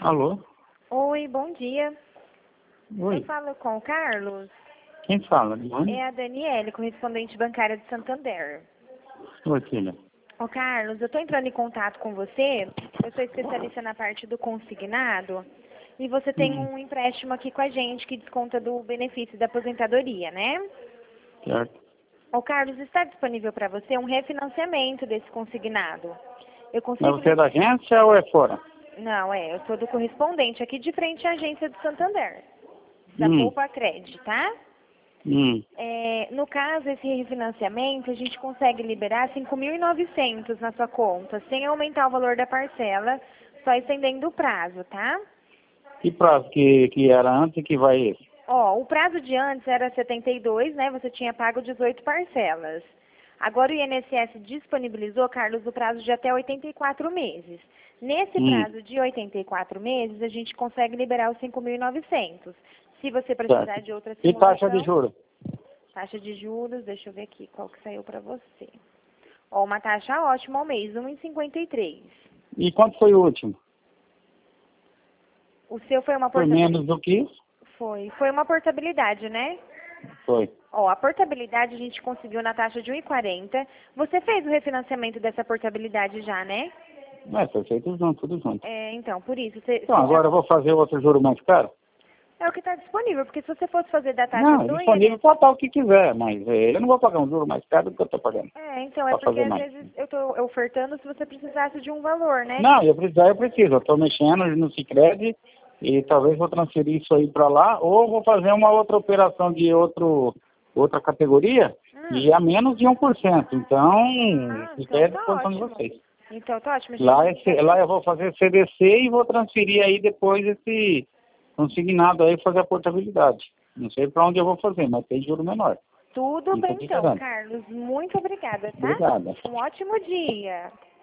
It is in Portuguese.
Alô? Oi, bom dia. Oi. Eu falo com o Carlos. Quem fala? De onde? É a Daniele, correspondente bancária de Santander. Oi, filha. Ô, Carlos, eu estou entrando em contato com você. Eu sou especialista na parte do consignado. E você tem um empréstimo aqui com a gente que desconta do benefício da aposentadoria, né? Certo. Ô, Carlos, está disponível para você um refinanciamento desse consignado? Eu Mas consigo... você é da agência ou é fora? Não, eu sou do correspondente aqui de frente à agência do Santander. Da Hum. Poupa Cred, tá? Hum. No caso, esse refinanciamento, a gente consegue liberar 5.900 na sua conta, sem aumentar o valor da parcela, só estendendo o prazo, tá? Que prazo que era antes e que vai esse? Ó, o prazo de antes era 72, né? Você tinha pago 18 parcelas. Agora o INSS disponibilizou, Carlos, o prazo de até 84 meses. Nesse prazo de 84 meses, a gente consegue liberar os 5.900. Se você precisar Certo. de outra E taxa de simulação... juros? Taxa de juros, deixa eu ver aqui qual que saiu para você. Ó, uma taxa ótima ao mês, 1,53. E quanto foi o último? O seu foi uma Foi portabilidade? menos do que isso? Foi uma portabilidade, né? Foi. Ó, a portabilidade a gente conseguiu na taxa de 1,40. Você fez o refinanciamento dessa portabilidade já, né? Foi feito junto, tudo junto. Então, por isso. Então, agora eu vou fazer outro juro mais caro? É o que está disponível, porque se você fosse fazer da taxa Não, do disponível INSS... para pagar o que quiser, mas eu não vou pagar um juro mais caro do que eu estou pagando. Então, é Para porque fazer às mais. vezes eu estou ofertando se você precisasse de um valor, né? Não, eu preciso. Eu estou mexendo no Sicredi e talvez vou transferir isso aí para lá ou vou fazer uma outra operação de outra categoria e a menos de 1%. Então, fica aí à Então tá disposição de ótimo. vocês. Então tá ótimo. Lá eu vou fazer CDC e vou transferir aí depois esse consignado aí fazer a portabilidade. Não sei para onde eu vou fazer, mas tem juro menor. Tudo Isso bem aqui então, garante. Carlos. Muito obrigada, tá? Obrigada. Um ótimo dia.